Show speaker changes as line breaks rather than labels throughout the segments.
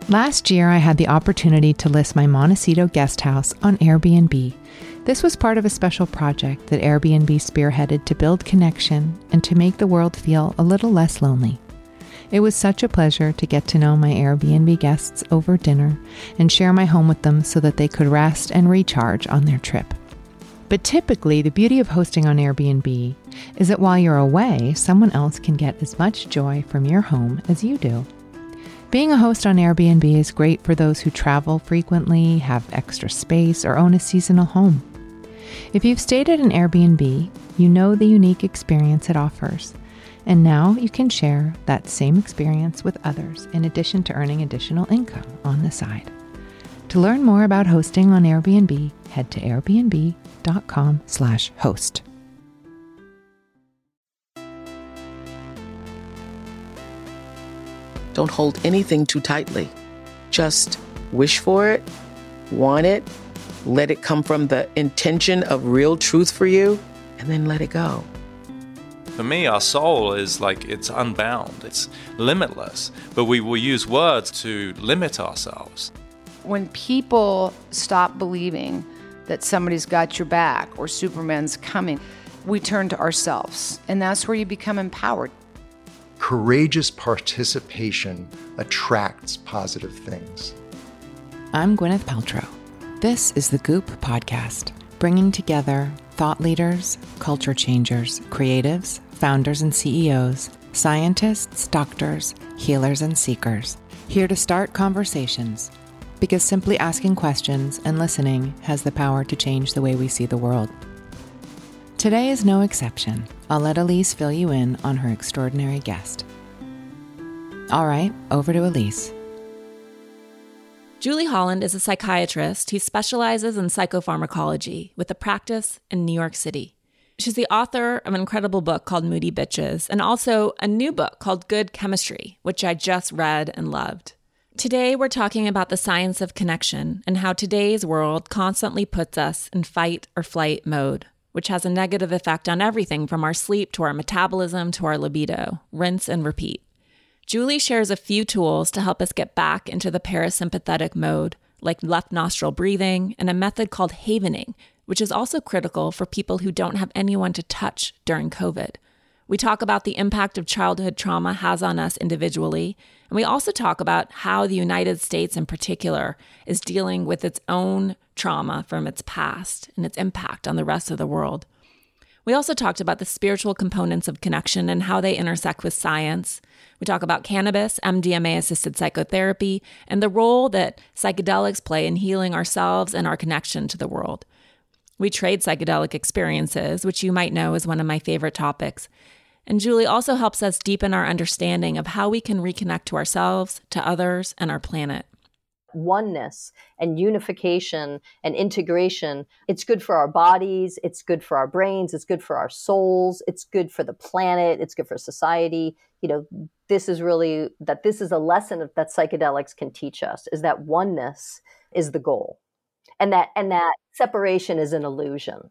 Last year, I had the opportunity to list my Montecito guest house on Airbnb. This was part of a special project that Airbnb spearheaded to build connection and to make the world feel a little less lonely. It was such a pleasure to get to know my Airbnb guests over dinner and share my home with them so that they could rest and recharge on their trip. But typically, the beauty of hosting on Airbnb is that while you're away, someone else can get as much joy from your home as you do. Being a host on Airbnb is great for those who travel frequently, have extra space, or own a seasonal home. If you've stayed at an Airbnb, you know the unique experience it offers. And now you can share that same experience with others in addition to earning additional income on the side. To learn more about hosting on Airbnb, head to airbnb.com/host.
Don't hold anything too tightly. Just wish for it, want it, let it come from the intention of real truth for you, and then let it go.
For me, our soul is like, it's unbound, it's limitless, but we will use words to limit ourselves.
When people stop believing that somebody's got your back or Superman's coming, we turn to ourselves, and that's where you become empowered.
Courageous participation attracts positive things.
I'm Gwyneth Paltrow. This is the Goop Podcast, bringing together thought leaders, culture changers, creatives, founders and CEOs, scientists, doctors, healers, and seekers, here to start conversations, because simply asking questions and listening has the power to change the way we see the world. Today is no exception. I'll let Elise fill you in on her extraordinary guest. All right, over to Elise.
Julie Holland is a psychiatrist who specializes in psychopharmacology with a practice in New York City. She's the author of an incredible book called Moody Bitches and also a new book called Good Chemistry, which I just read and loved. Today, we're talking about the science of connection and how today's world constantly puts us in fight or flight mode, which has a negative effect on everything from our sleep to our metabolism to our libido. Rinse and repeat. Julie shares a few tools to help us get back into the parasympathetic mode, like left nostril breathing and a method called havening, which is also critical for people who don't have anyone to touch during COVID. We talk about the impact of childhood trauma has on us individually, and we also talk about how the United States in particular is dealing with its own trauma from its past and its impact on the rest of the world. We also talked about the spiritual components of connection and how they intersect with science. We talk about cannabis, MDMA-assisted psychotherapy, and the role that psychedelics play in healing ourselves and our connection to the world. We trade psychedelic experiences, which you might know is one of my favorite topics. And Julie also helps us deepen our understanding of how we can reconnect to ourselves, to others, and our planet.
Oneness and unification and integration, it's good for our bodies, it's good for our brains, it's good for our souls, it's good for the planet, it's good for society. This is a lesson that psychedelics can teach us, is that oneness is the goal. And that separation is an illusion.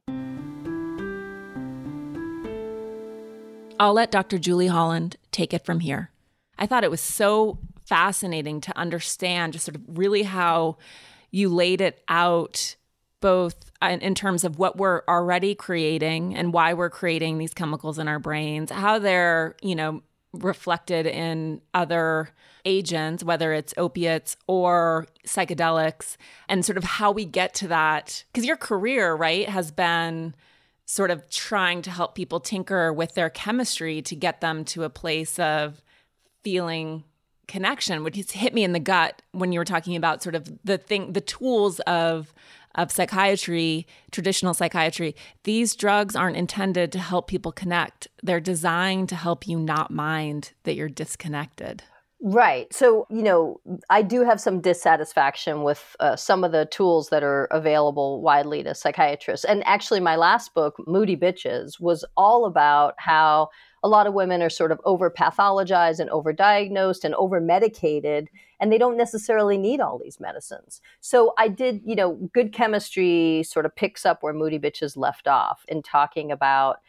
I'll let Dr. Julie Holland take it from here. I thought it was so fascinating to understand just sort of really how you laid it out, both in terms of what we're already creating and why we're creating these chemicals in our brains, how they're, reflected in other agents, whether it's opiates or psychedelics, and sort of how we get to that. Because your career, right, has been sort of trying to help people tinker with their chemistry to get them to a place of feeling connection, which has hit me in the gut when you were talking about sort of the tools of psychiatry, traditional psychiatry. These drugs aren't intended to help people connect. They're designed to help you not mind that you're disconnected.
Right. So, I do have some dissatisfaction with some of the tools that are available widely to psychiatrists. And actually, my last book, Moody Bitches, was all about how a lot of women are sort of over-pathologized and over-diagnosed and over-medicated, and they don't necessarily need all these medicines. So I did, Good Chemistry sort of picks up where Moody Bitches left off in talking about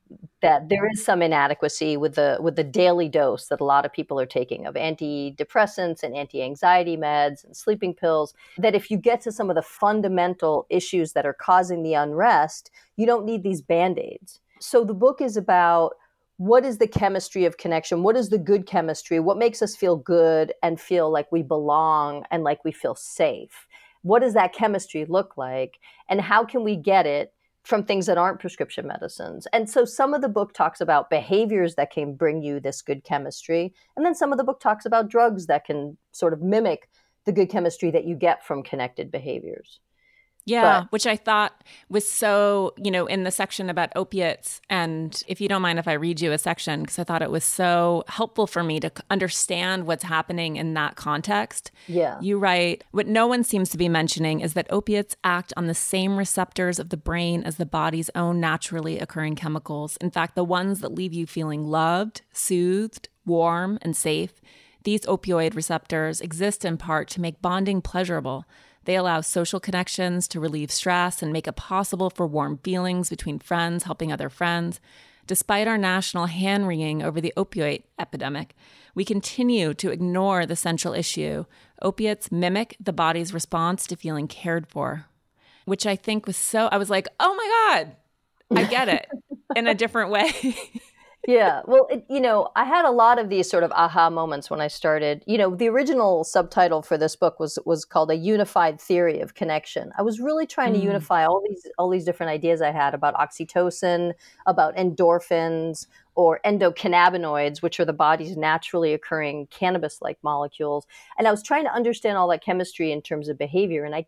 that there is some inadequacy with the daily dose that a lot of people are taking of antidepressants and anti-anxiety meds and sleeping pills, that if you get to some of the fundamental issues that are causing the unrest, you don't need these band-aids. So the book is about what is the chemistry of connection? What is the good chemistry? What makes us feel good and feel like we belong and like we feel safe? What does that chemistry look like? And how can we get it from things that aren't prescription medicines? And so some of the book talks about behaviors that can bring you this good chemistry. And then some of the book talks about drugs that can sort of mimic the good chemistry that you get from connected behaviors.
Yeah, which I thought was so, in the section about opiates. And if you don't mind if I read you a section, because I thought it was so helpful for me to understand what's happening in that context.
Yeah.
You write, what no one seems to be mentioning is that opiates act on the same receptors of the brain as the body's own naturally occurring chemicals. In fact, the ones that leave you feeling loved, soothed, warm, and safe. These opioid receptors exist in part to make bonding pleasurable. They allow social connections to relieve stress and make it possible for warm feelings between friends helping other friends. Despite our national hand-wringing over the opioid epidemic, we continue to ignore the central issue. Opiates mimic the body's response to feeling cared for, which I think was so, I was like, oh my God, I get it in a different way.
Yeah. Well, I had a lot of these sort of aha moments when I started. The original subtitle for this book was called A Unified Theory of Connection. I was really trying to unify all these different ideas I had about oxytocin, about endorphins, or endocannabinoids, which are the body's naturally occurring cannabis-like molecules. And I was trying to understand all that chemistry in terms of behavior. And I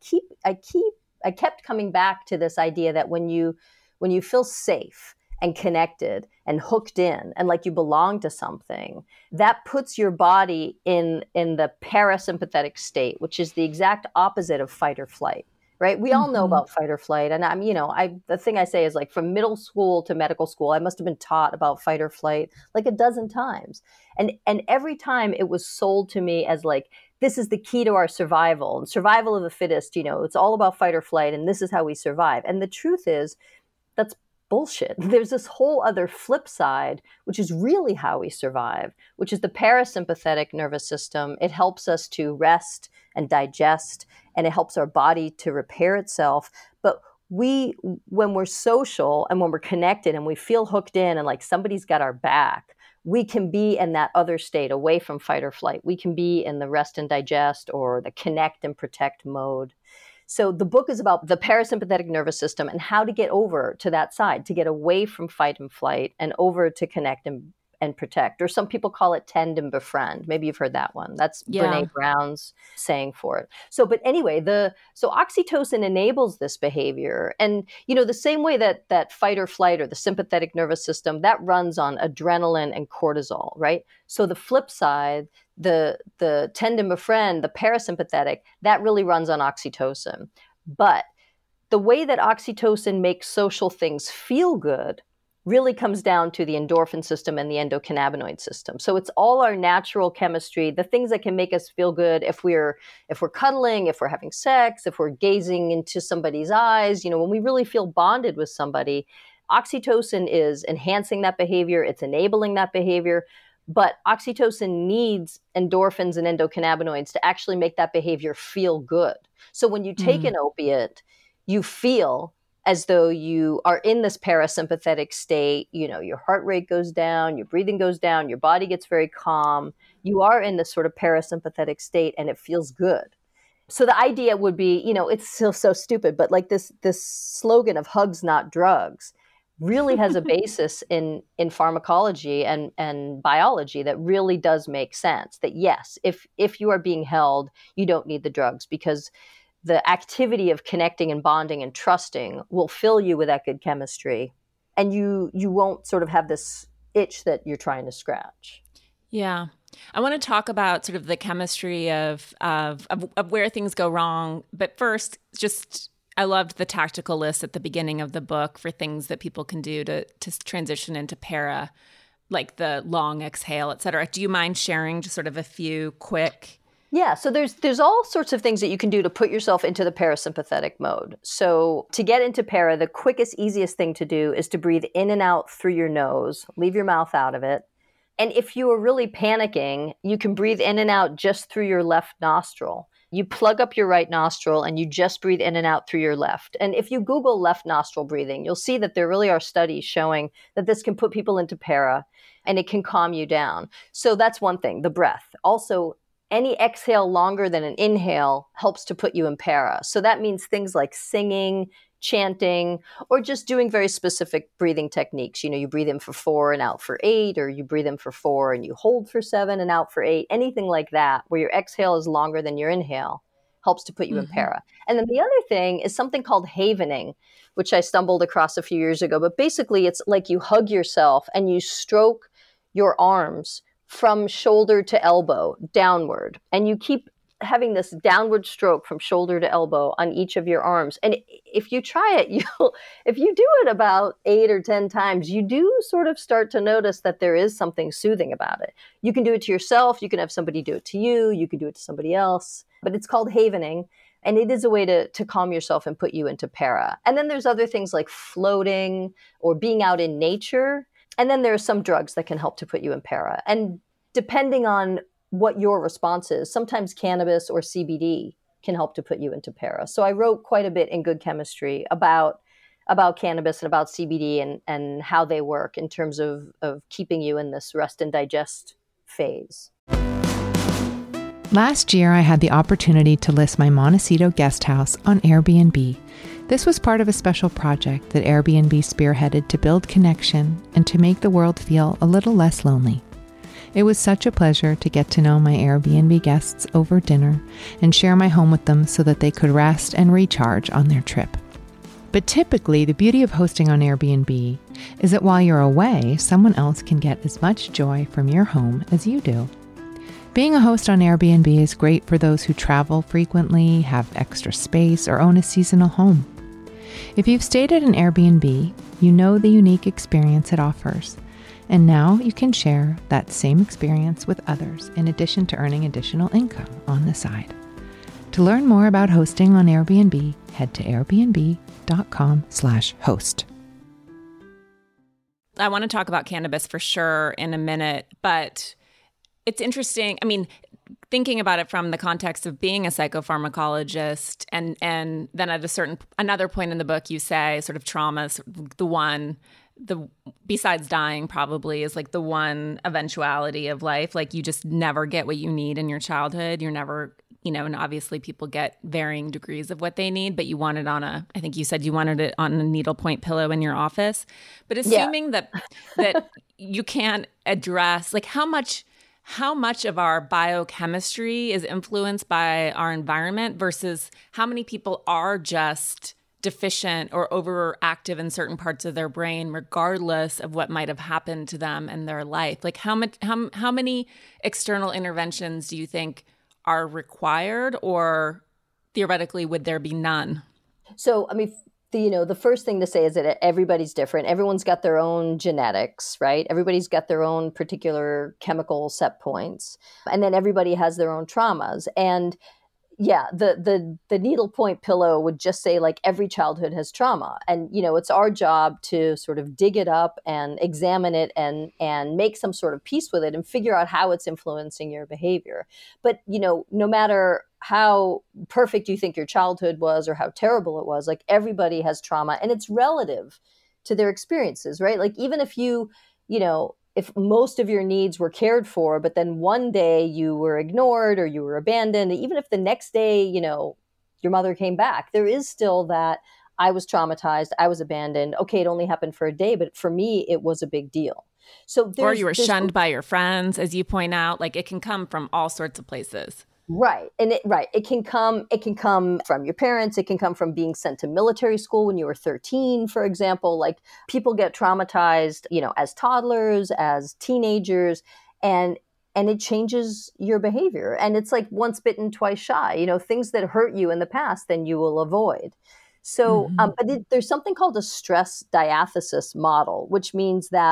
kept coming back to this idea that when you feel safe and connected and hooked in and like you belong to something, that puts your body in the parasympathetic state, which is the exact opposite of fight or flight, right? We all know about fight or flight. And the thing I say is, like, from middle school to medical school, I must have been taught about fight or flight like a dozen times. And every time it was sold to me as like, this is the key to our survival and survival of the fittest, it's all about fight or flight. And this is how we survive. And the truth is, that's bullshit. There's this whole other flip side, which is really how we survive, which is the parasympathetic nervous system. It helps us to rest and digest, and it helps our body to repair itself. But when we're social and when we're connected and we feel hooked in and like somebody's got our back, we can be in that other state away from fight or flight. We can be in the rest and digest or the connect and protect mode. So the book is about the parasympathetic nervous system and how to get over to that side, to get away from fight and flight and over to connect and protect. Or some people call it tend and befriend. Maybe you've heard that one. That's Brene Brown's saying for it. So, but anyway, so oxytocin enables this behavior. And, the same way that fight or flight or the sympathetic nervous system, that runs on adrenaline and cortisol, right? So the flip side, the tend and befriend, the parasympathetic, that really runs on oxytocin. But the way that oxytocin makes social things feel good really comes down to the endorphin system and the endocannabinoid system. So it's all our natural chemistry, the things that can make us feel good if we're cuddling, if we're having sex, if we're gazing into somebody's eyes, when we really feel bonded with somebody. Oxytocin is enhancing that behavior, it's enabling that behavior. But oxytocin needs endorphins and endocannabinoids to actually make that behavior feel good. So when you take an opiate, you feel as though you are in this parasympathetic state. Your heart rate goes down, your breathing goes down, your body gets very calm. You are in this sort of parasympathetic state and it feels good. So the idea would be, it's still so stupid, but like this slogan of hugs, not drugs, really has a basis in pharmacology and biology that really does make sense. That yes, if you are being held, you don't need the drugs, because the activity of connecting and bonding and trusting will fill you with that good chemistry, and you won't sort of have this itch that you're trying to scratch.
Yeah. I want to talk about sort of the chemistry of where things go wrong. But first, I loved the tactical list at the beginning of the book for things that people can do to transition into para, like the long exhale, et cetera. Do you mind sharing just sort of a few quick
Yeah, so there's all sorts of things that you can do to put yourself into the parasympathetic mode. So to get into para, the quickest, easiest thing to do is to breathe in and out through your nose, leave your mouth out of it. And if you are really panicking, you can breathe in and out just through your left nostril. You plug up your right nostril and you just breathe in and out through your left. And if you Google left nostril breathing, you'll see that there really are studies showing that this can put people into para and it can calm you down. So that's one thing, the breath. Also, any exhale longer than an inhale helps to put you in para. So that means things like singing, chanting, or just doing very specific breathing techniques. You breathe in for 4 and out for 8, or you breathe in for 4 and you hold for 7 and out for 8. Anything like that, where your exhale is longer than your inhale, helps to put you in para. And then the other thing is something called havening, which I stumbled across a few years ago. But basically, it's like you hug yourself and you stroke your arms from shoulder to elbow downward. And you keep having this downward stroke from shoulder to elbow on each of your arms. And if you try it, if you do it about 8 or 10 times, you do sort of start to notice that there is something soothing about it. You can do it to yourself. You can have somebody do it to you. You can do it to somebody else. But it's called havening. And it is a way to calm yourself and put you into para. And then there's other things like floating or being out in nature. And then there are some drugs that can help to put you in para. And depending on what your response is, sometimes cannabis or CBD can help to put you into para. So I wrote quite a bit in Good Chemistry about cannabis and about CBD and how they work in terms of keeping you in this rest and digest phase.
Last year, I had the opportunity to list my Montecito guest house on Airbnb. This was part of a special project that Airbnb spearheaded to build connection and to make the world feel a little less lonely. It was such a pleasure to get to know my Airbnb guests over dinner and share my home with them so that they could rest and recharge on their trip. But typically, the beauty of hosting on Airbnb is that while you're away, someone else can get as much joy from your home as you do. Being a host on Airbnb is great for those who travel frequently, have extra space, or own a seasonal home. If you've stayed at an Airbnb, you know the unique experience it offers. And now you can share that same experience with others in addition to earning additional income on the side. To learn more about hosting on Airbnb, head to airbnb.com/host.
I want to talk about cannabis for sure in a minute, but it's interesting. I mean, thinking about it from the context of being a psychopharmacologist, and then at another point in the book, you say sort of trauma's besides dying probably is like the one eventuality of life. Like you just never get what you need in your childhood. You're never, and obviously people get varying degrees of what they need, but you want it I think you said you wanted it on a needlepoint pillow in your office. But assuming that you can't address, like how much of our biochemistry is influenced by our environment versus how many people are just deficient or overactive in certain parts of their brain, regardless of what might have happened to them in their life. Like how many external interventions do you think are required, or theoretically would there be none?
So, I mean, the first thing to say is that everybody's different. Everyone's got their own genetics, right? Everybody's got their own particular chemical set points. And then everybody has their own traumas. And yeah, the needlepoint pillow would just say like every childhood has trauma. And, it's our job to sort of dig it up and examine it and make some sort of peace with it and figure out how it's influencing your behavior. But, no matter how perfect you think your childhood was or how terrible it was, like everybody has trauma and it's relative to their experiences, right? Like even if if most of your needs were cared for, but then one day you were ignored or you were abandoned, even if the next day, your mother came back, there is still that I was traumatized, I was abandoned. Okay, it only happened for a day, but for me, it was a big deal. So
or you were shunned by your friends, as you point out, like it can come from all sorts of places.
Right. And it can come from your parents. It can come from being sent to military school when you were 13, for example. Like people get traumatized, as toddlers, as teenagers, and it changes your behavior. And it's like once bitten, twice shy, things that hurt you in the past, then you will avoid. So, but there's something called a stress diathesis model, which means that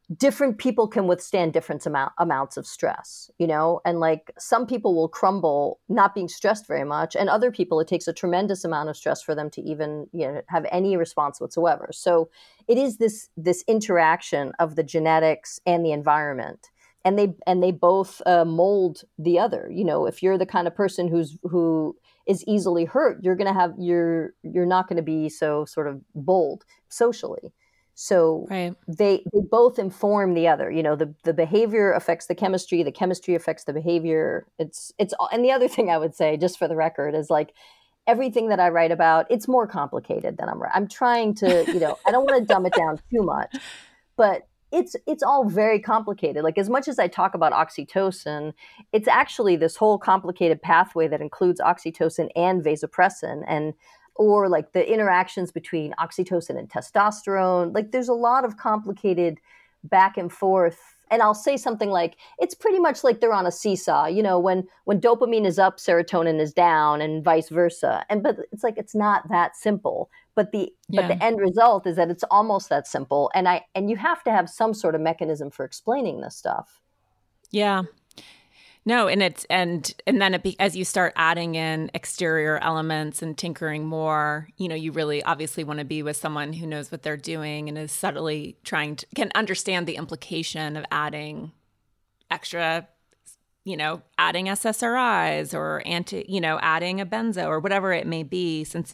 different people can withstand different amounts of stress, and like some people will crumble not being stressed very much, and other people, it takes a tremendous amount of stress for them to even, have any response whatsoever. So it is this interaction of the genetics and the environment, and they both mold the other. If you're the kind of person who is easily hurt, you're not going to be so sort of bold socially. So
right.
they both inform the other. The behavior affects the chemistry affects the behavior. It's and the other thing I would say, just for the record, is like everything that I write about, it's more complicated than I'm trying to, I don't want to dumb it down too much, but it's all very complicated. Like, as much as I talk about oxytocin, it's actually this whole complicated pathway that includes oxytocin and vasopressin, or like the interactions between oxytocin and testosterone. Like, there's a lot of complicated back and forth. And I'll say something like, it's pretty much like they're on a seesaw. When dopamine is up, serotonin is down, and vice versa. But it's like, it's not that simple. But the end result is that it's almost that simple. And you have to have some sort of mechanism for explaining this stuff.
Yeah. No, and then as you start adding in exterior elements and tinkering more, you really obviously want to be with someone who knows what they're doing and is subtly can understand the implication of adding extra, adding SSRIs or adding a benzo or whatever it may be, since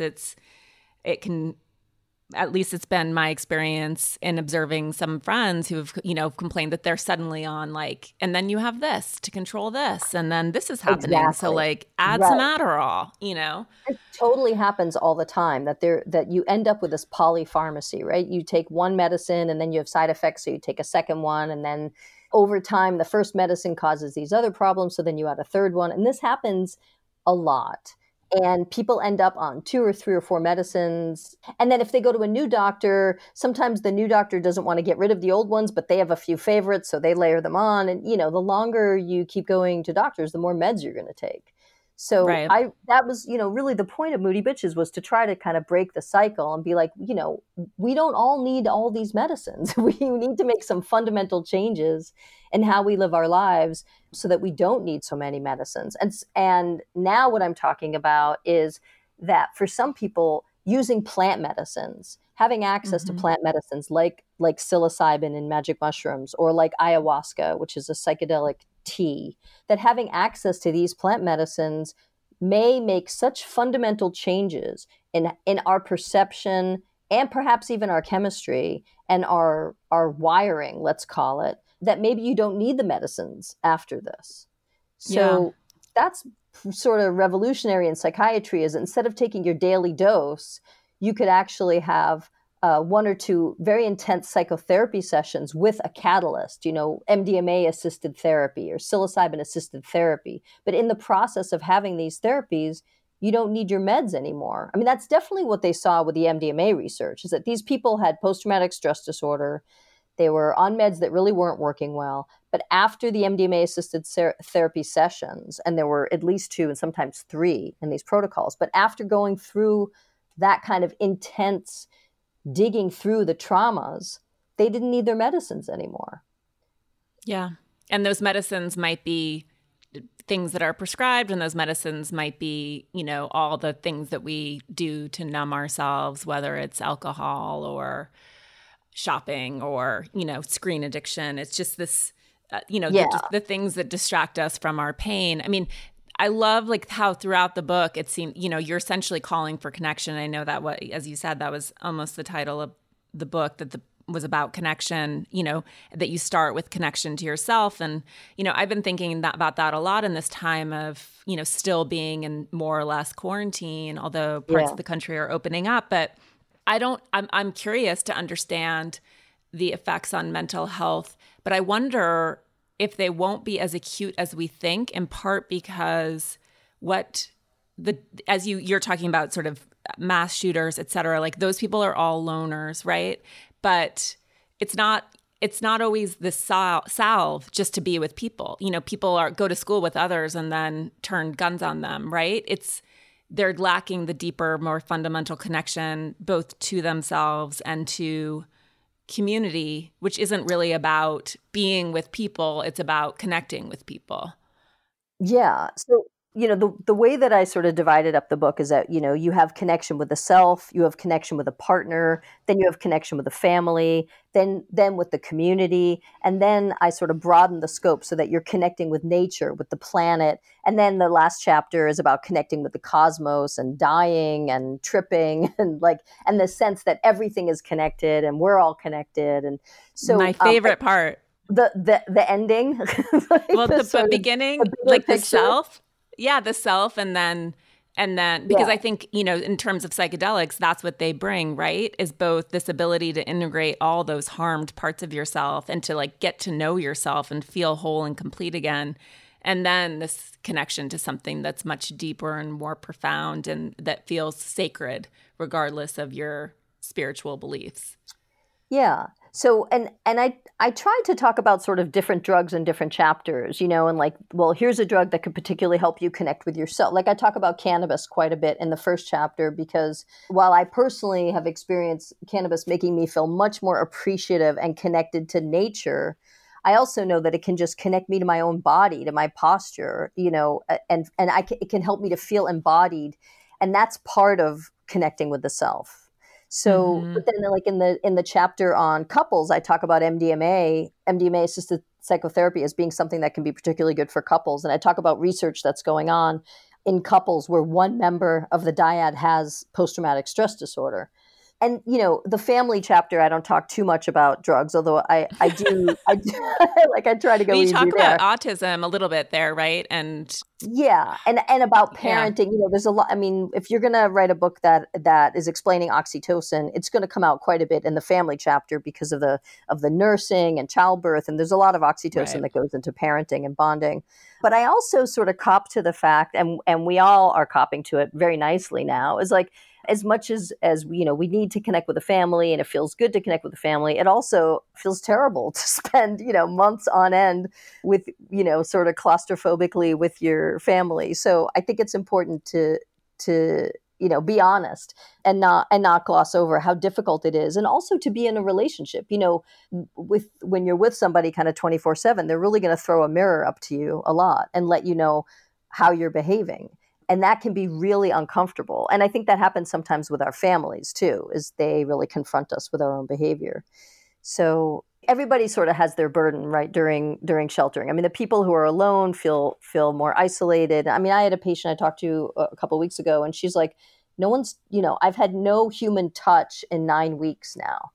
it can. At least it's been my experience in observing some friends who've, complained that they're suddenly on and then you have this to control this, and then this is happening.
Exactly.
So add some Adderall,
It totally happens all the time that you end up with this polypharmacy, right? You take one medicine and then you have side effects. So you take a second one, and then over time, the first medicine causes these other problems. So then you add a third one. And this happens a lot. And people end up on 2 or 3 or 4 medicines. And then if they go to a new doctor, sometimes the new doctor doesn't want to get rid of the old ones, but they have a few favorites, so they layer them on. And, the longer you keep going to doctors, the more meds you're going to take. So
right.
that was, really the point of Moody Bitches, was to try to kind of break the cycle and be like, we don't all need all these medicines. We need to make some fundamental changes in how we live our lives so that we don't need so many medicines. And now what I'm talking about is that for some people, using plant medicines, having access to plant medicines like psilocybin and magic mushrooms, or like ayahuasca, which is a psychedelic tea, that having access to these plant medicines may make such fundamental changes in our perception and perhaps even our chemistry and our wiring, let's call it, that maybe you don't need the medicines after this. So that's sort of revolutionary in psychiatry, is instead of taking your daily dose, you could actually have 1 or 2 very intense psychotherapy sessions with a catalyst, MDMA-assisted therapy or psilocybin-assisted therapy. But in the process of having these therapies, you don't need your meds anymore. I mean, that's definitely what they saw with the MDMA research, is that these people had post-traumatic stress disorder. They were on meds that really weren't working well. But after the MDMA-assisted therapy sessions, and there were at least 2 and sometimes 3 in these protocols, but after going through that kind of intense digging through the traumas, they didn't need their medicines anymore.
Yeah. And those medicines might be things that are prescribed, and those medicines might be, all the things that we do to numb ourselves, whether it's alcohol or shopping or, screen addiction. It's just this, the things that distract us from our pain. I mean, I love how throughout the book it seemed, you're essentially calling for connection. I know that as you said, that was almost the title of the book, that was about connection, that you start with connection to yourself. And, I've been thinking about that a lot in this time of, still being in more or less quarantine, although parts of the country are opening up. But I'm curious to understand the effects on mental health, but I wonder if they won't be as acute as we think, in part because as you're talking about sort of mass shooters, et cetera, those people are all loners, right? But it's not always the salve just to be with people. People go to school with others and then turn guns on them, right? They're lacking the deeper, more fundamental connection, both to themselves and to community, which isn't really about being with people, it's about connecting with people.
Yeah. So, the way that I sort of divided up the book is that, you have connection with the self, you have connection with a partner, then you have connection with the family, then with the community. And then I sort of broaden the scope so that you're connecting with nature, with the planet. And then the last chapter is about connecting with the cosmos and dying and tripping and the sense that everything is connected and we're all connected. And so
my favorite part.
The ending.
The beginning, like the self. Yeah, the self, and then because I think, in terms of psychedelics, that's what they bring, right? Is both this ability to integrate all those harmed parts of yourself and to get to know yourself and feel whole and complete again. And then this connection to something that's much deeper and more profound and that feels sacred, regardless of your spiritual beliefs.
Yeah. So, and I tried to talk about sort of different drugs in different chapters, and here's a drug that could particularly help you connect with yourself. I talk about cannabis quite a bit in the first chapter, because while I personally have experienced cannabis making me feel much more appreciative and connected to nature, I also know that it can just connect me to my own body, to my posture, and it can help me to feel embodied. And that's part of connecting with the self. So, but then in the chapter on couples, I talk about MDMA assisted psychotherapy as being something that can be particularly good for couples. And I talk about research that's going on in couples where one member of the dyad has post-traumatic stress disorder. And, the family chapter, I don't talk too much about drugs, although I do, I try to go easy there.
You talk about autism a little bit there, right? And
yeah. And about parenting, there's a lot. I mean, if you're going to write a book that is explaining oxytocin, it's going to come out quite a bit in the family chapter because of the nursing and childbirth. And there's a lot of oxytocin that goes into parenting and bonding. But I also sort of cop to the fact, and we all are copping to it very nicely now, is as much as we need to connect with the family, and it feels good to connect with the family, it also feels terrible to spend, months on end with, sort of claustrophobically with your family. So I think it's important to be honest and not gloss over how difficult it is. And also to be in a relationship, when you're with somebody kind of 24/7, they're really going to throw a mirror up to you a lot and let you know how you're behaving. And that can be really uncomfortable. And I think that happens sometimes with our families too, is they really confront us with our own behavior. So everybody sort of has their burden, right, during sheltering. I mean, the people who are alone feel more isolated. I mean, I had a patient I talked to a couple of weeks ago, and she's like, no one's, I've had no human touch in 9 weeks now,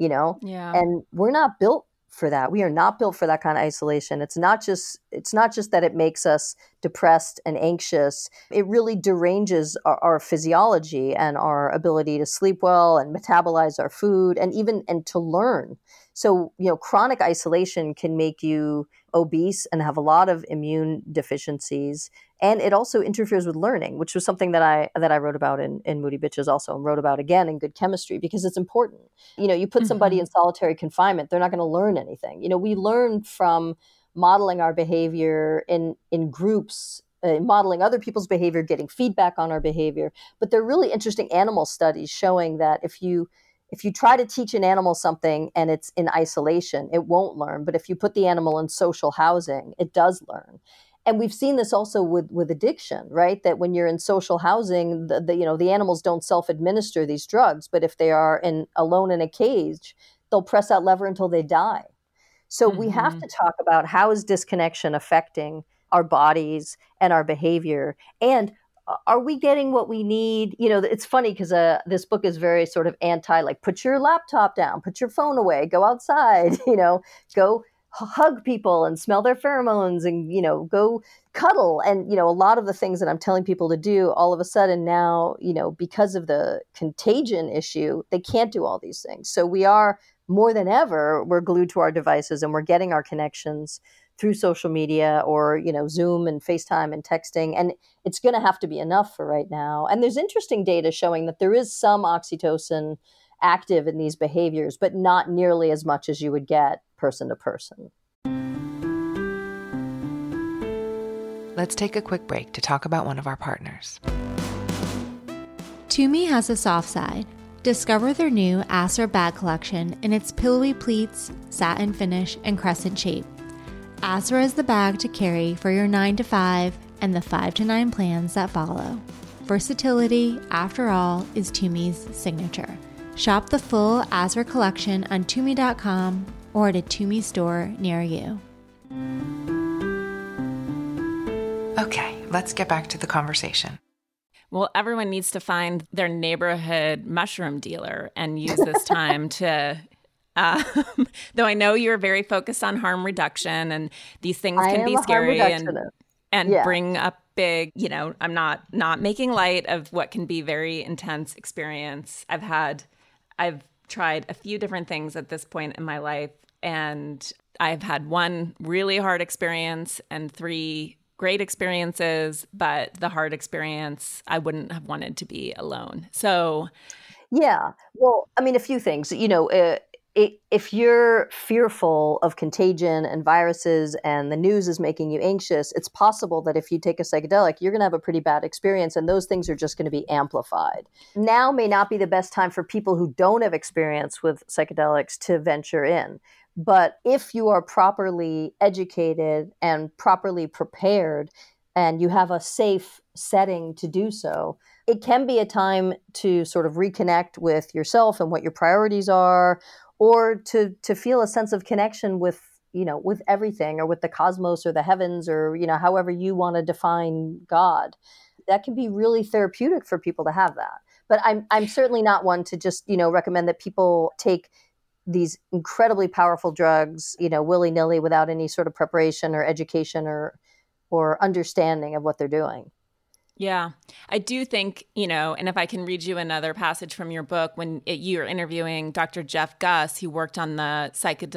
Yeah.
And we're not built for that. We are not built for that kind of isolation. It's not just that it makes us depressed and anxious. It really deranges our physiology and our ability to sleep well and metabolize our food and to learn. So, chronic isolation can make you obese and have a lot of immune deficiencies. And it also interferes with learning, which was something that I wrote about in Moody Bitches also, and wrote about again in Good Chemistry, because it's important. You put somebody in solitary confinement, they're not going to learn anything. We learn from modeling our behavior in groups, modeling other people's behavior, getting feedback on our behavior. But there are really interesting animal studies showing that if you try to teach an animal something and it's in isolation, it won't learn. But if you put the animal in social housing, it does learn. And we've seen this also with addiction, right? That when you're in social housing, the animals don't self-administer these drugs, but if they are alone in a cage, they'll press that lever until they die. So we have to talk about how is disconnection affecting our bodies and our behavior, and are we getting what we need? It's funny because this book is very sort of put your laptop down, put your phone away, go outside, go hug people and smell their pheromones and, go cuddle. And, a lot of the things that I'm telling people to do, all of a sudden now, because of the contagion issue, they can't do all these things. So we are more than ever, we're glued to our devices and we're getting our connections through social media or, Zoom and FaceTime and texting. And it's going to have to be enough for right now. And there's interesting data showing that there is some oxytocin active in these behaviors, but not nearly as much as you would get person to person.
Let's take a quick break to talk about one of our partners.
Tumi has a soft side. Discover their new Asra bag collection in its pillowy pleats, satin finish, and crescent shape. Asra is the bag to carry for your 9 to 5 and the 5 to 9 plans that follow. Versatility, after all, is Tumi's signature. Shop the full Asra collection on Tumi.com or at a Tumi store near you.
Okay, let's get back to the conversation.
Well, everyone needs to find their neighborhood mushroom dealer and use this time to, though I know you're very focused on harm reduction and these things can be scary and bring up big, I'm not making light of what can be very intense experience. I've tried a few different things at this point in my life, and I've had one really hard experience and 3 great experiences, but the hard experience, I wouldn't have wanted to be alone. So,
yeah. Well, I mean, a few things. If you're fearful of contagion and viruses and the news is making you anxious, it's possible that if you take a psychedelic, you're going to have a pretty bad experience, and those things are just going to be amplified. Now may not be the best time for people who don't have experience with psychedelics to venture in. But if you are properly educated and properly prepared and you have a safe setting to do so, it can be a time to sort of reconnect with yourself and what your priorities are, or to feel a sense of connection with everything, or with the cosmos or the heavens, or, however you want to define God. That can be really therapeutic for people to have that. But I'm certainly not one to just, recommend that people take these incredibly powerful drugs, willy-nilly without any sort of preparation or education or understanding of what they're doing.
Yeah, I do think, and if I can read you another passage from your book, when you're interviewing Dr. Jeff Guss, who worked on the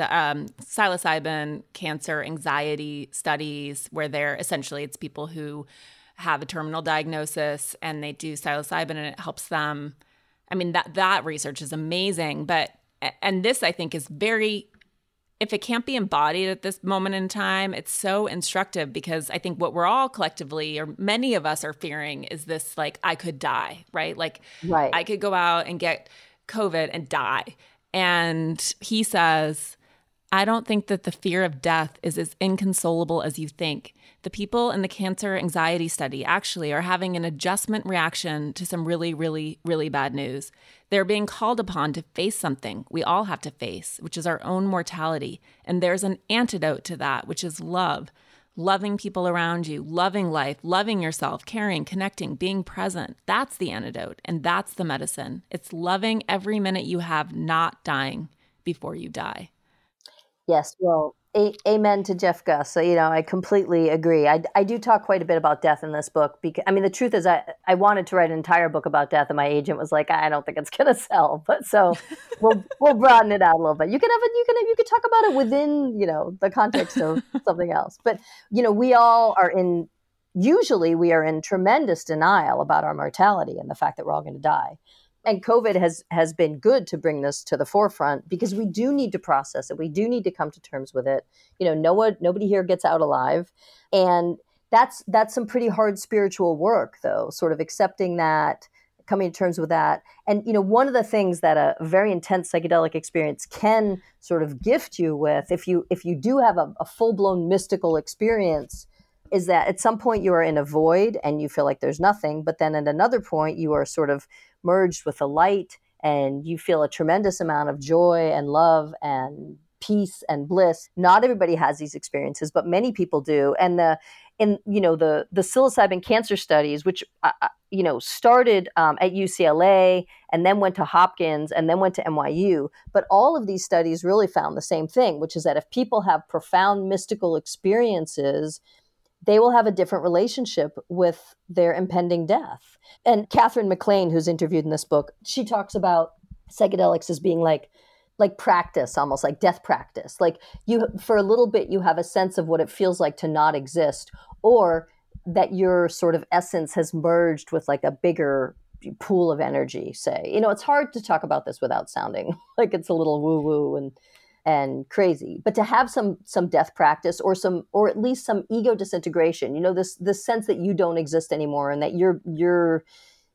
psilocybin cancer anxiety studies, where it's people who have a terminal diagnosis and they do psilocybin and it helps them. I mean, that research is amazing, and this, I think, is very, if it can't be embodied at this moment in time, it's so instructive, because I think what we're all collectively, or many of us, are fearing is this, like, I could die, right? Like, right. I could go out and get COVID and die. And he says, I don't think that the fear of death is as inconsolable as you think. The people in the cancer anxiety study actually are having an adjustment reaction to some really, really, really bad news. They're being called upon to face something we all have to face, which is our own mortality. And there's an antidote to that, which is love. Loving people around you, loving life, loving yourself, caring, connecting, being present. That's the antidote, and that's the medicine. It's loving every minute you have, not dying before you die.
Yes, well, amen to Jeff Guss. So, I completely agree. I do talk quite a bit about death in this book, because, I mean, the truth is I wanted to write an entire book about death, and my agent was like, I don't think it's going to sell. But so we'll broaden it out a little bit. You can talk about it within, the context of something else. But, we all are usually we are in tremendous denial about our mortality and the fact that we're all going to die. And COVID has been good to bring this to the forefront, because we do need to process it. We do need to come to terms with it. Nobody here gets out alive. And that's some pretty hard spiritual work, though, sort of accepting that, coming to terms with that. And, one of the things that a very intense psychedelic experience can sort of gift you with, if you do have a full-blown mystical experience, is that at some point you are in a void and you feel like there's nothing, but then at another point you are sort of merged with the light and you feel a tremendous amount of joy and love and peace and bliss. Not everybody has these experiences, but many people do. And the psilocybin cancer studies, which started at UCLA and then went to Hopkins and then went to NYU, but all of these studies really found the same thing, which is that if people have profound mystical experiences, they will have a different relationship with their impending death. And Catherine McLean, who's interviewed in this book, she talks about psychedelics as being like practice, almost like death practice. Like for a little bit, you have a sense of what it feels like to not exist, or that your sort of essence has merged with like a bigger pool of energy, say. It's hard to talk about this without sounding like it's a little woo-woo and crazy, but to have some death practice or at least some ego disintegration, this sense that you don't exist anymore and that you're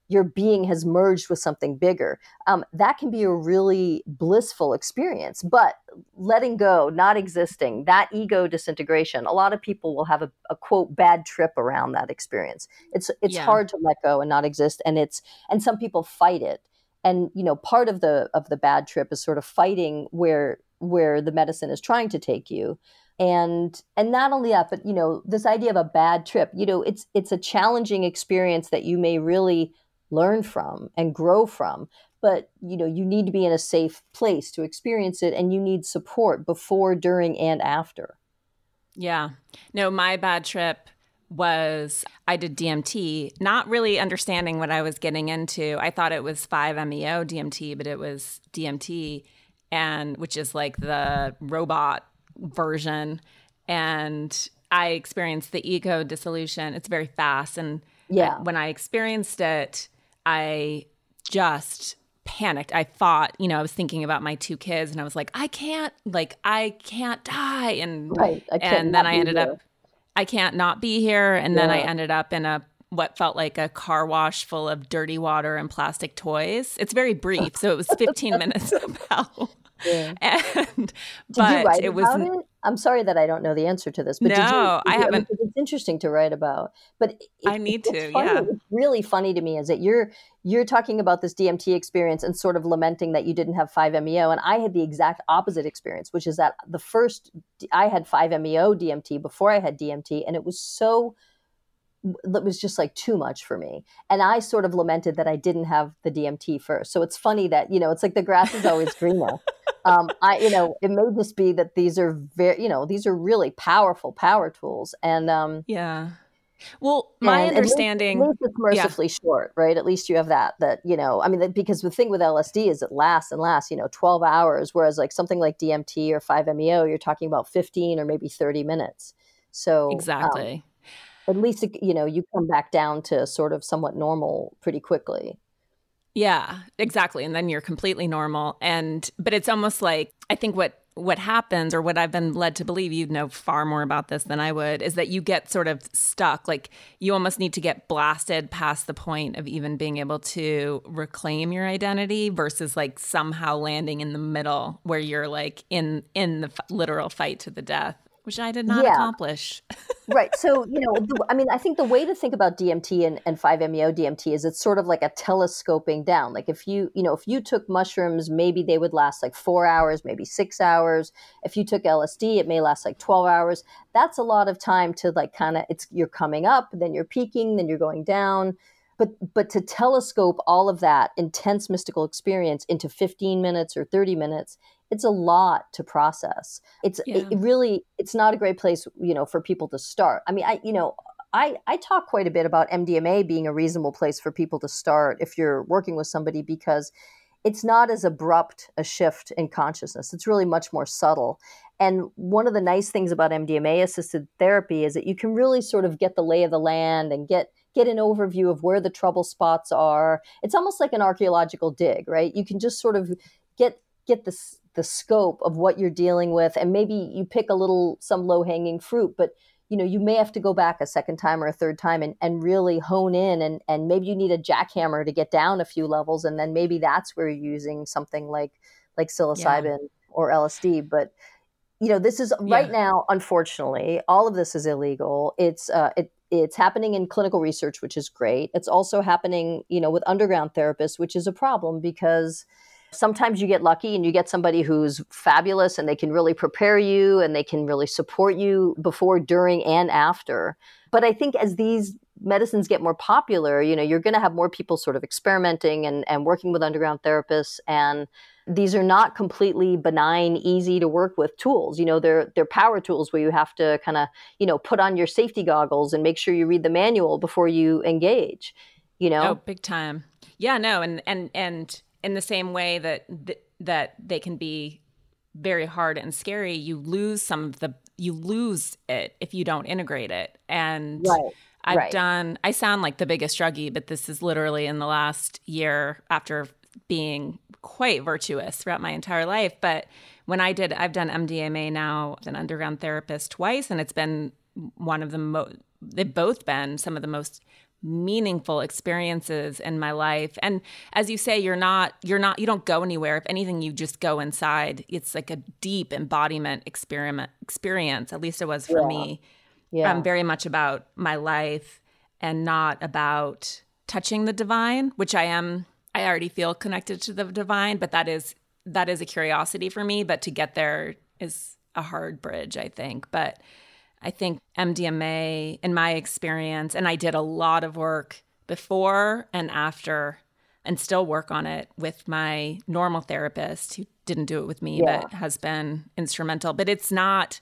your being has merged with something bigger. That can be a really blissful experience. But letting go, not existing, that ego disintegration, a lot of people will have a quote bad trip around that experience. It's hard to let go and not exist, and some people fight it. And part of the bad trip is sort of fighting where the medicine is trying to take you. And not only that, but this idea of a bad trip, it's a challenging experience that you may really learn from and grow from, but you need to be in a safe place to experience it, and you need support before, during, and after.
Yeah. No, my bad trip was I did DMT, not really understanding what I was getting into. I thought it was 5-MeO DMT, but it was DMT, and which is like the robot version. And I experienced the ego dissolution. It's very fast. And when I experienced it, I just panicked. I thought, I was thinking about my 2 kids, and I was like, I can't die. And then I ended up, I can't not be here. And then I ended up in what felt like a car wash full of dirty water and plastic toys. It's very brief. So it was 15 minutes of hell. Yeah.
Did you write about it? I'm sorry that I don't know the answer to this, but
I haven't.
It's interesting to write about, but
I need to.
It's funny.
Yeah,
it's really funny to me is that you're talking about this DMT experience and sort of lamenting that you didn't have 5-MeO, and I had the exact opposite experience, which is that I had 5-MeO DMT before I had DMT, and it was just like too much for me. And I sort of lamented that I didn't have the DMT first. So it's funny that, it's like the grass is always greener. It may just be that these are these are really powerful power tools. And
well, my understanding,
at least it's mercifully short, right? At least you have that, because the thing with LSD is it lasts and lasts, 12 hours. Whereas like something like DMT or 5-MeO, you're talking about 15 or maybe 30 minutes. So
exactly.
At least, you come back down to sort of somewhat normal pretty quickly.
Yeah, exactly. And then you're completely normal. But it's almost like, I think what happens, or what I've been led to believe, you know far more about this than I would, is that you get sort of stuck. Like you almost need to get blasted past the point of even being able to reclaim your identity versus like somehow landing in the middle where you're like in the literal fight to the death, which I did not accomplish.
Right. So, I think the way to think about DMT and 5-MeO DMT is it's sort of like a telescoping down. Like if you took mushrooms, maybe they would last like 4 hours, maybe 6 hours. If you took LSD, it may last like 12 hours. That's a lot of time to like you're coming up, then you're peaking, then you're going down. But to telescope all of that intense mystical experience into 15 minutes or 30 minutes, it's a lot to process. It's not a great place, for people to start. I mean, I talk quite a bit about MDMA being a reasonable place for people to start if you're working with somebody, because it's not as abrupt a shift in consciousness. It's really much more subtle. And one of the nice things about MDMA-assisted therapy is that you can really sort of get the lay of the land and get an overview of where the trouble spots are. It's almost like an archaeological dig, right? You can just sort of get the scope of what you're dealing with, and maybe you pick some low-hanging fruit, but you may have to go back a second time or a third time and really hone in, and maybe you need a jackhammer to get down a few levels, and then maybe that's where you're using something like psilocybin or LSD. But this is right now, unfortunately, all of this is illegal. It's happening in clinical research, which is great. It's also happening, with underground therapists, which is a problem because sometimes you get lucky and you get somebody who's fabulous and they can really prepare you and they can really support you before, during, and after. But I think as these medicines get more popular, you're going to have more people sort of experimenting and working with underground therapists. And these are not completely benign, easy to work with tools. They're power tools where you have to kind of, put on your safety goggles and make sure you read the manual before you engage,
Oh, big time. Yeah, no. And in the same way that they can be very hard and scary, you lose it if you don't integrate it. And I sound like the biggest druggie, but this is literally in the last year after being quite virtuous throughout my entire life. But when I've done MDMA now, an underground therapist twice, and it's been one of the they've both been some of the most meaningful experiences in my life. And as you say, you don't go anywhere. If anything, you just go inside. It's like a deep embodiment experience. At least it was for me.
Yeah.
Very much about my life and not about touching the divine, which I already feel connected to the divine, but that is a curiosity for me. But to get there is a hard bridge, I think. But I think MDMA, in my experience, and I did a lot of work before and after, and still work on it with my normal therapist, who didn't do it with me, but has been instrumental. But it's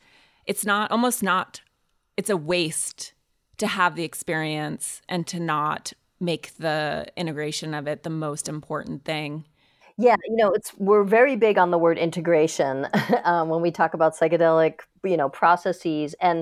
a waste to have the experience and to not make the integration of it the most important thing.
Yeah, we're very big on the word integration when we talk about psychedelic, processes. And,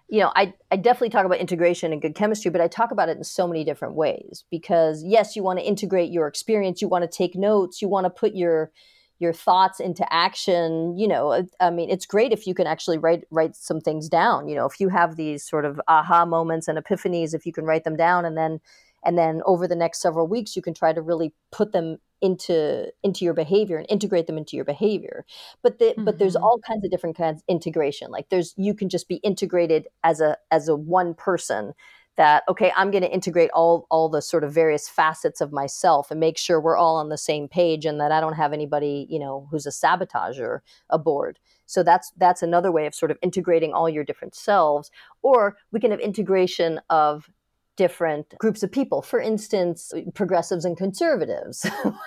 I definitely talk about integration and good chemistry, but I talk about it in so many different ways because, yes, you want to integrate your experience. You want to take notes. You want to put your thoughts into action. It's great if you can actually write some things down. If you have these sort of aha moments and epiphanies, if you can write them down and then over the next several weeks, you can try to really put them into your behavior and integrate them into your behavior. But there's all kinds of different kinds of integration. Like you can just be integrated as a one person that, okay, I'm going to integrate all the sort of various facets of myself and make sure we're all on the same page and that I don't have anybody, who's a sabotager aboard. So that's another way of sort of integrating all your different selves. Or we can have integration of different groups of people. For instance, progressives and conservatives,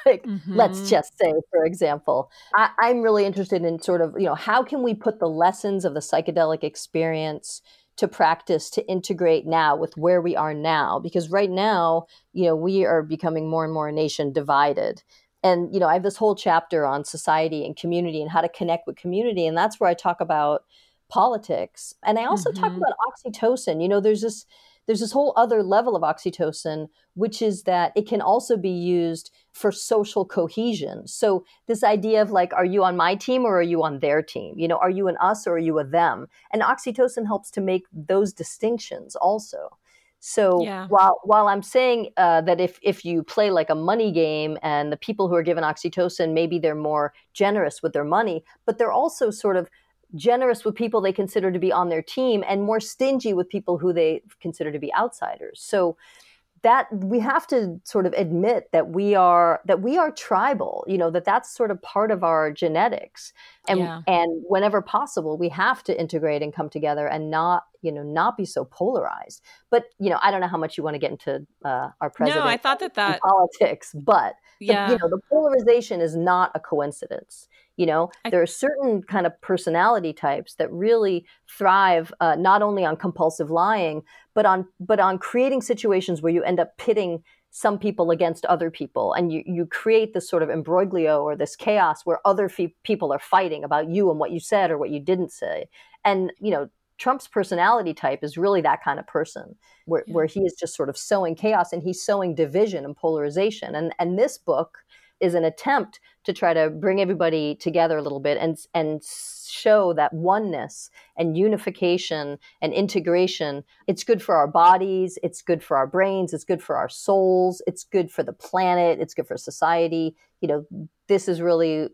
let's just say, for example. I'm really interested in sort of, how can we put the lessons of the psychedelic experience to practice to integrate now with where we are now? Because right now, we are becoming more and more a nation divided. And, I have this whole chapter on society and community and how to connect with community. And that's where I talk about politics. And I also talk about oxytocin. There's this whole other level of oxytocin, which is that it can also be used for social cohesion. So this idea of like, are you on my team or are you on their team? Are you an us or are you a them? And oxytocin helps to make those distinctions also. So while I'm saying that if you play like a money game and the people who are given oxytocin, maybe they're more generous with their money, but they're also sort of generous with people they consider to be on their team and more stingy with people who they consider to be outsiders. So that we have to sort of admit that we are tribal, that's sort of part of our genetics. And whenever possible, we have to integrate and come together and not be so polarized. But, I don't know how much you want to get into our president.
No, I thought that
politics, but the polarization is not a coincidence. There are certain kind of personality types that really thrive not only on compulsive lying, but on creating situations where you end up pitting some people against other people. And you create this sort of imbroglio or this chaos where other people are fighting about you and what you said or what you didn't say. And, Trump's personality type is really that kind of person where he is just sort of sowing chaos and he's sowing division and polarization. And this book is an attempt to try to bring everybody together a little bit and show that oneness and unification and integration, it's good for our bodies, it's good for our brains, it's good for our souls, it's good for the planet, it's good for society. This is a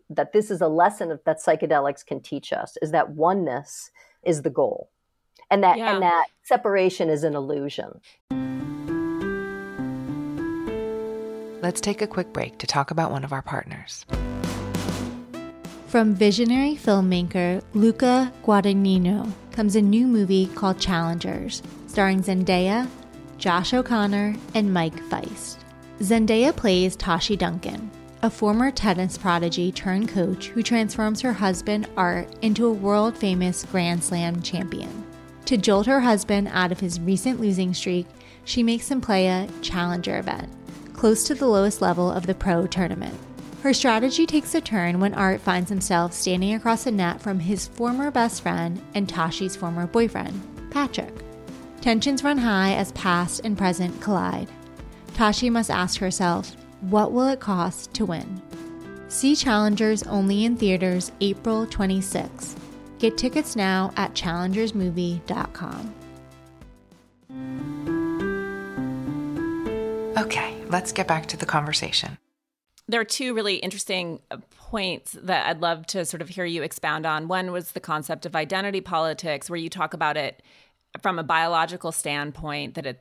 lesson that psychedelics can teach us, is that oneness is the goal. And that separation is an illusion.
Let's take a quick break to talk about one of our partners.
From visionary filmmaker Luca Guadagnino comes a new movie called Challengers, starring Zendaya, Josh O'Connor, and Mike Feist. Zendaya plays Tashi Duncan, a former tennis prodigy turned coach who transforms her husband, Art, into a world-famous Grand Slam champion. To jolt her husband out of his recent losing streak, she makes him play a challenger event, close to the lowest level of the pro tournament. Her strategy takes a turn when Art finds himself standing across the net from his former best friend and Tashi's former boyfriend, Patrick. Tensions run high as past and present collide. Tashi must ask herself, what will it cost to win? See Challengers only in theaters April 26. Get tickets now at challengersmovie.com.
Okay, let's get back to the conversation.
There are two really interesting points that I'd love to sort of hear you expound on. One was the concept of identity politics, where you talk about it from a biological standpoint, that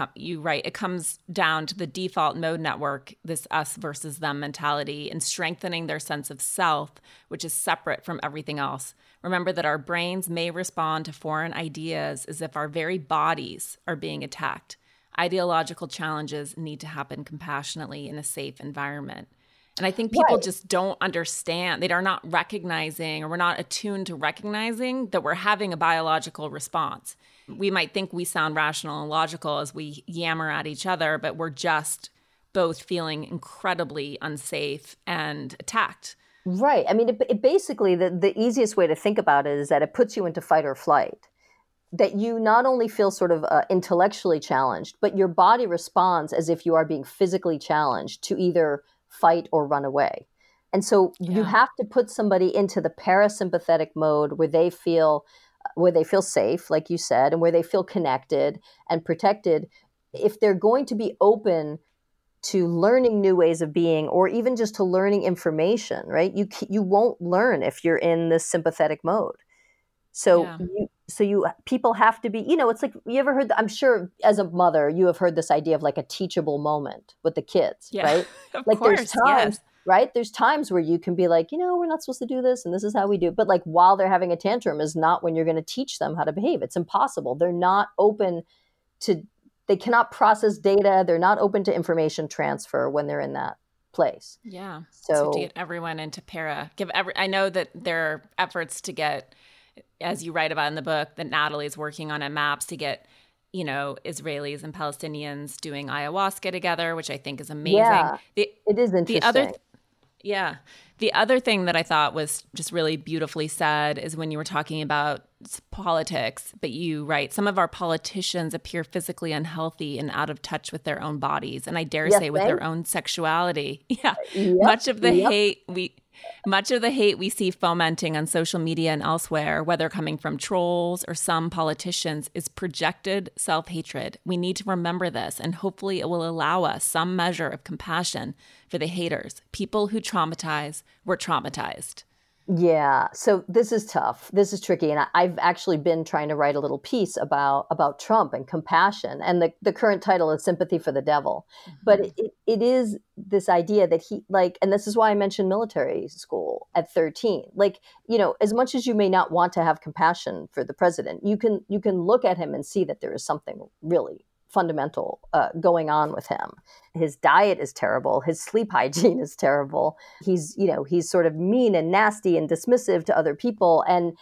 it comes down to the default mode network, this us versus them mentality, and strengthening their sense of self, which is separate from everything else. Remember that our brains may respond to foreign ideas as if our very bodies are being attacked. Ideological challenges need to happen compassionately in a safe environment. And I think people just don't understand. They are not recognizing, or we're not attuned to recognizing that we're having a biological response. We might think we sound rational and logical as we yammer at each other, but we're just both feeling incredibly unsafe and attacked.
Right. I mean, it basically, the easiest way to think about it is that it puts you into fight or flight. That you not only feel sort of intellectually challenged, but your body responds as if you are being physically challenged to either fight or run away. And so you have to put somebody into the parasympathetic mode where they feel safe, like you said, and where they feel connected and protected. If they're going to be open to learning new ways of being, or even just to learning information, right? You won't learn if you're in this sympathetic mode. So people have to be, it's like, you ever heard, I'm sure as a mother, you have heard this idea of like a teachable moment with the kids, right?
Of course,
there's times, right? There's times where you can be like, we're not supposed to do this and this is how we do. But like while they're having a tantrum is not when you're going to teach them how to behave. It's impossible. They're not open they cannot process data. They're not open to information transfer when they're in that place.
Yeah.
So
to get everyone into I know that there are efforts to get, as you write about in the book, that Natalie's working on maps to get, Israelis and Palestinians doing ayahuasca together, which I think is amazing.
Yeah, it is interesting.
The other thing that I thought was just really beautifully said is when you were talking about politics, but you write, some of our politicians appear physically unhealthy and out of touch with their own bodies, and I dare say with their own sexuality. Yeah. Yep. Much of the hate we see fomenting on social media and elsewhere, whether coming from trolls or some politicians, is projected self-hatred. We need to remember this, and hopefully it will allow us some measure of compassion for the haters. People who traumatize were traumatized.
Yeah. So this is tough. This is tricky. And I've actually been trying to write a little piece about Trump and compassion. And the current title is Sympathy for the Devil. Mm-hmm. But it is this idea that he, and this is why I mentioned military school at 13. As much as you may not want to have compassion for the president, you can look at him and see that there is something really fundamental going on with him. His diet is terrible. His sleep hygiene is terrible. He's sort of mean and nasty and dismissive to other people. And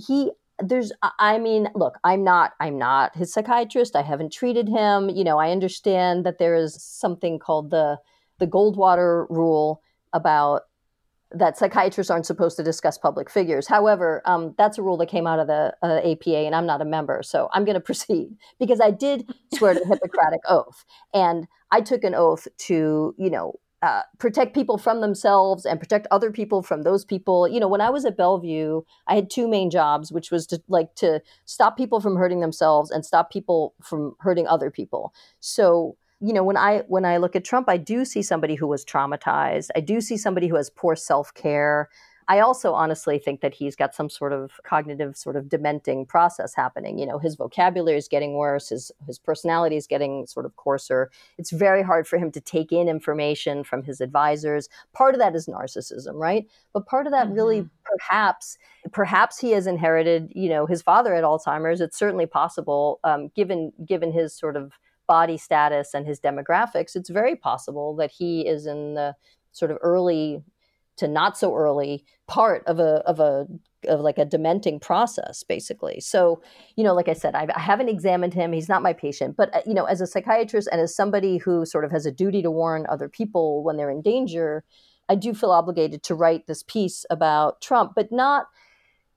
look, I'm not his psychiatrist. I haven't treated him. I understand that there is something called the Goldwater rule about that psychiatrists aren't supposed to discuss public figures. However, that's a rule that came out of the APA, and I'm not a member. So I'm going to proceed because I did swear to the Hippocratic Oath. And I took an oath to, protect people from themselves and protect other people from those people. When I was at Bellevue, I had two main jobs, which was to stop people from hurting themselves and stop people from hurting other people. So when I look at Trump, I do see somebody who was traumatized. I do see somebody who has poor self-care. I also honestly think that he's got some sort of cognitive sort of dementing process happening. His vocabulary is getting worse. His personality is getting sort of coarser. It's very hard for him to take in information from his advisors. Part of that is narcissism, right? But part of that really perhaps he has inherited, his father had Alzheimer's. It's certainly possible, given his sort of body status and his demographics, it's very possible that he is in the sort of early to not so early part of a dementing process, basically. So, like I said, I haven't examined him. He's not my patient. But, as a psychiatrist and as somebody who sort of has a duty to warn other people when they're in danger, I do feel obligated to write this piece about Trump, but not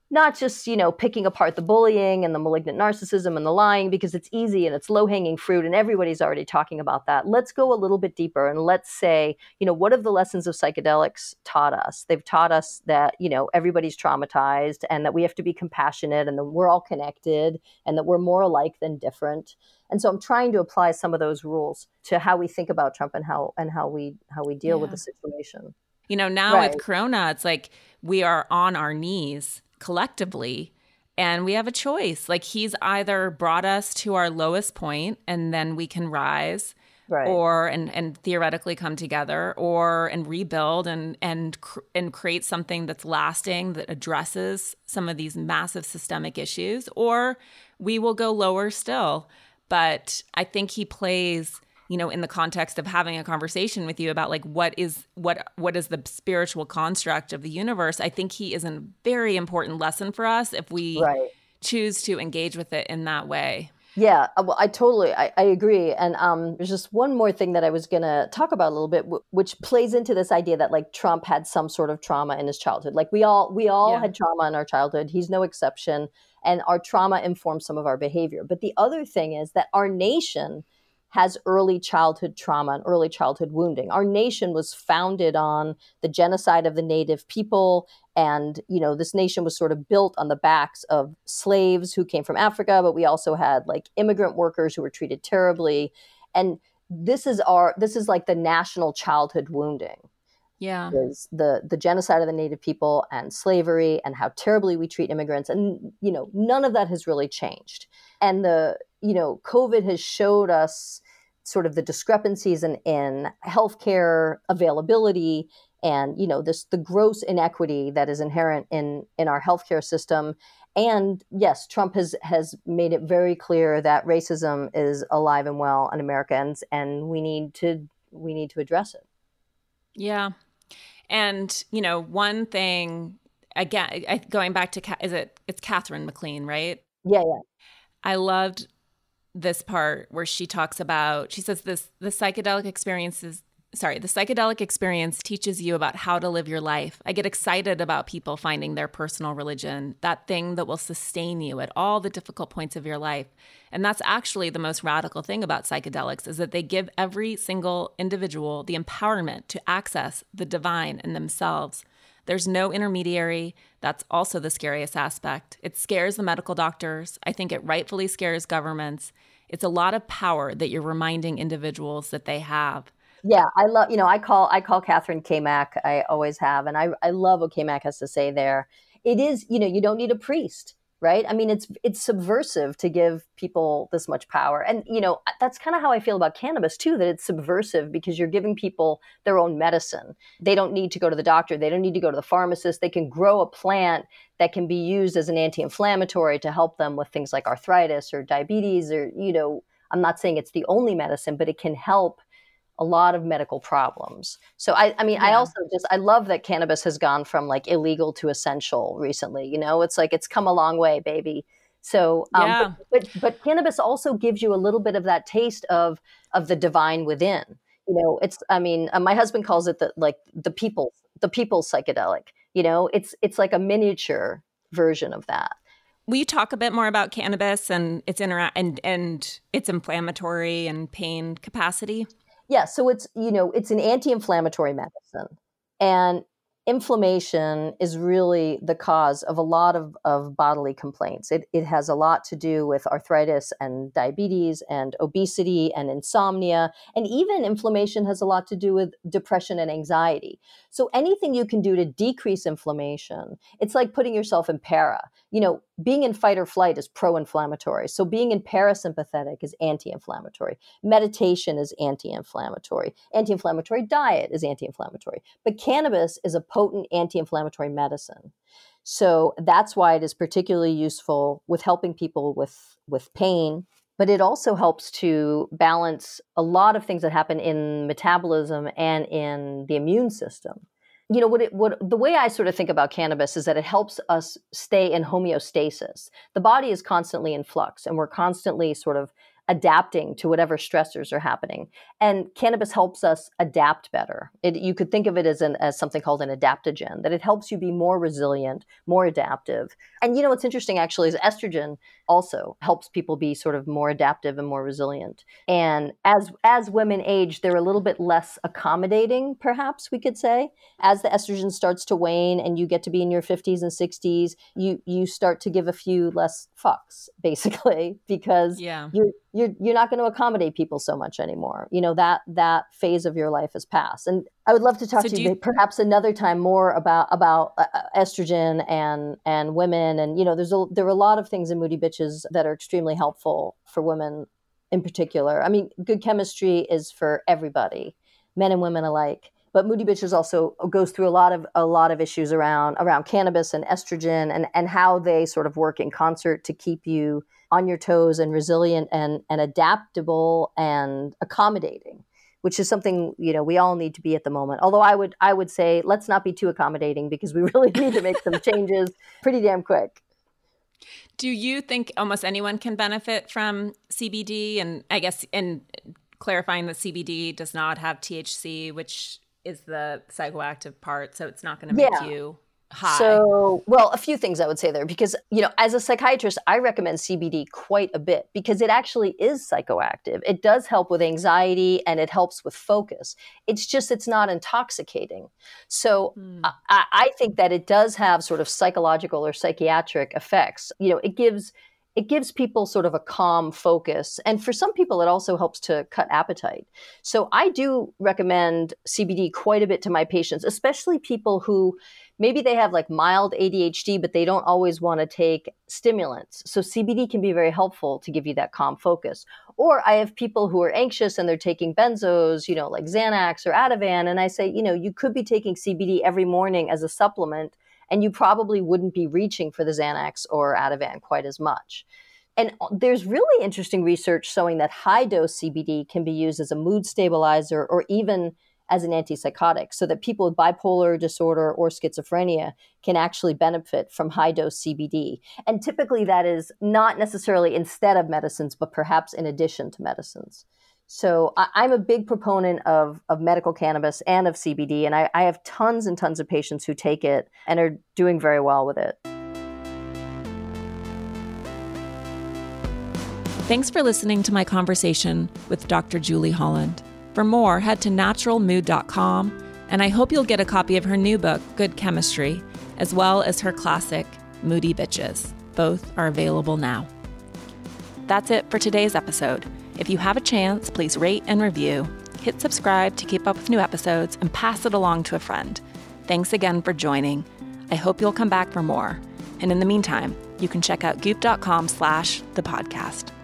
not just, picking apart the bullying and the malignant narcissism and the lying because it's easy and it's low-hanging fruit and everybody's already talking about that. Let's go a little bit deeper and let's say, what have the lessons of psychedelics taught us? They've taught us that, everybody's traumatized and that we have to be compassionate and that we're all connected and that we're more alike than different. And so I'm trying to apply some of those rules to how we think about Trump and how we deal with the situation.
Now
Right.
with Corona, it's like we are on our knees collectively and we have a choice. Like he's either brought us to our lowest point and then we can rise,
Right.
or and theoretically come together, or and rebuild and create something that's lasting that addresses some of these massive systemic issues, or we will go lower still. But I think he plays, in the context of having a conversation with you about like what is the spiritual construct of the universe. I think he is a very important lesson for us if we
Right.
choose to engage with it in that way.
Yeah, well, I agree. And there's just one more thing that I was going to talk about a little bit, which plays into this idea that like Trump had some sort of trauma in his childhood. Like we all
Yeah.
had trauma in our childhood. He's no exception. And our trauma informs some of our behavior. But the other thing is that our nation has early childhood trauma and early childhood wounding. Our nation was founded on the genocide of the native people. And, this nation was sort of built on the backs of slaves who came from Africa, but we also had like immigrant workers who were treated terribly. And this is like the national childhood wounding.
Yeah.
Is the genocide of the native people and slavery and how terribly we treat immigrants. And, none of that has really changed. And COVID has showed us sort of the discrepancies in healthcare availability and, the gross inequity that is inherent in our healthcare system. And yes, Trump has made it very clear that racism is alive and well in Americans, and we need to address it.
Yeah. And, one thing, again, going back to, it's Catherine McLean, right?
Yeah.
I loved this part where she says the psychedelic experience teaches you about how to live your life. I get excited about people finding their personal religion, that thing that will sustain you at all the difficult points of your life. And that's actually the most radical thing about psychedelics, is that they give every single individual the empowerment to access the divine in themselves. There's no intermediary. That's also the scariest aspect. It scares the medical doctors. I think it rightfully scares governments. It's a lot of power that you're reminding individuals that they have.
Yeah, I love, I call Catherine K-Mac. I always have. And I love what K-Mac has to say there. It is, you don't need a priest, right? I mean, it's subversive to give people this much power. And, that's kind of how I feel about cannabis too, that it's subversive because you're giving people their own medicine. They don't need to go to the doctor. They don't need to go to the pharmacist. They can grow a plant that can be used as an anti-inflammatory to help them with things like arthritis or diabetes or, I'm not saying it's the only medicine, but it can help a lot of medical problems. So I love that cannabis has gone from like illegal to essential recently. It's like it's come a long way, baby. So, but cannabis also gives you a little bit of that taste of the divine within. My husband calls it the people's psychedelic. It's like a miniature version of that.
Will you talk a bit more about cannabis and its and its inflammatory and pain capacity?
Yeah, so it's an anti-inflammatory medicine, and inflammation is really the cause of a lot of bodily complaints. It has a lot to do with arthritis and diabetes and obesity and insomnia, and even inflammation has a lot to do with depression and anxiety. So anything you can do to decrease inflammation, it's like putting yourself in para. Being in fight or flight is pro-inflammatory. So being in parasympathetic is anti-inflammatory. Meditation is anti-inflammatory. Anti-inflammatory diet is anti-inflammatory. But cannabis is a potent anti-inflammatory medicine. So that's why it is particularly useful with helping people with pain. But it also helps to balance a lot of things that happen in metabolism and in the immune system. The way I sort of think about cannabis is that it helps us stay in homeostasis. The body is constantly in flux, and we're constantly sort of adapting to whatever stressors are happening. And cannabis helps us adapt better. You could think of it as something called an adaptogen, that it helps you be more resilient, more adaptive. And what's interesting actually is estrogen also helps people be sort of more adaptive and more resilient. And as women age, they're a little bit less accommodating, perhaps we could say. As the estrogen starts to wane and you get to be in your 50s and 60s, you start to give a few less fucks, basically, because you're not going to accommodate people so much anymore. That phase of your life has passed. And I would love to talk to you perhaps another time more about estrogen and women. And there are a lot of things in Moody Bitches that are extremely helpful for women in particular. I mean, Good Chemistry is for everybody, men and women alike. But Moody Bitches also goes through a lot of issues around cannabis and estrogen and how they sort of work in concert to keep you on your toes and resilient and adaptable and accommodating, which is something we all need to be at the moment. Although I would say let's not be too accommodating, because we really need to make some changes pretty damn quick.
Do you think almost anyone can benefit from CBD? And I guess in clarifying that CBD does not have THC, which is the psychoactive part, so it's not going to make you high. So, well, a few things I would say there, because, as a psychiatrist, I recommend CBD quite a bit because it actually is psychoactive. It does help with anxiety and it helps with focus. It's not intoxicating. So I think that it does have sort of psychological or psychiatric effects. It gives people sort of a calm focus. And for some people, it also helps to cut appetite. So I do recommend CBD quite a bit to my patients, especially people who maybe they have like mild ADHD, but they don't always want to take stimulants. So CBD can be very helpful to give you that calm focus. Or I have people who are anxious and they're taking benzos, like Xanax or Ativan. And I say, you could be taking CBD every morning as a supplement, and you probably wouldn't be reaching for the Xanax or Ativan quite as much. And there's really interesting research showing that high-dose CBD can be used as a mood stabilizer or even as an antipsychotic, so that people with bipolar disorder or schizophrenia can actually benefit from high-dose CBD. And typically that is not necessarily instead of medicines, but perhaps in addition to medicines. So I'm a big proponent of medical cannabis and of CBD, and I have tons and tons of patients who take it and are doing very well with it. Thanks for listening to my conversation with Dr. Julie Holland. For more, head to naturalmood.com, and I hope you'll get a copy of her new book, Good Chemistry, as well as her classic, Moody Bitches. Both are available now. That's it for today's episode. If you have a chance, please rate and review, hit subscribe to keep up with new episodes, and pass it along to a friend. Thanks again for joining. I hope you'll come back for more. And in the meantime, you can check out goop.com/thepodcast.